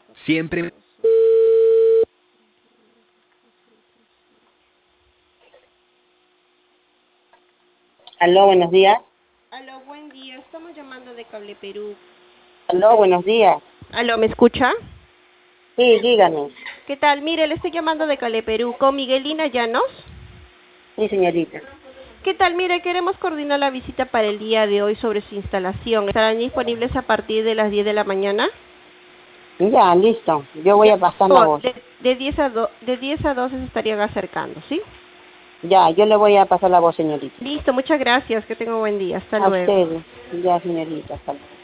Siempre. Aló, buenos días. Aló, buen día. Estamos llamando de Cable Perú. Aló, buenos días. Aló, ¿me escucha? Sí, dígame. ¿Qué tal? Mire, le estoy llamando de Cable Perú con Miguelina Llanos. Sí, señorita. ¿Qué tal? Mire, queremos coordinar la visita para el día de hoy sobre su instalación. ¿Estarán disponibles a partir de las 10 de la mañana? Ya, listo. Yo voy Ya, a pasar la por voz. de 10 a de 10 a 12 se estarían acercando, ¿sí? Ya, yo le voy a pasar la voz, señorita. Listo, muchas gracias. Que tenga un buen día. Hasta A luego. usted. Ya, señorita. Hasta luego.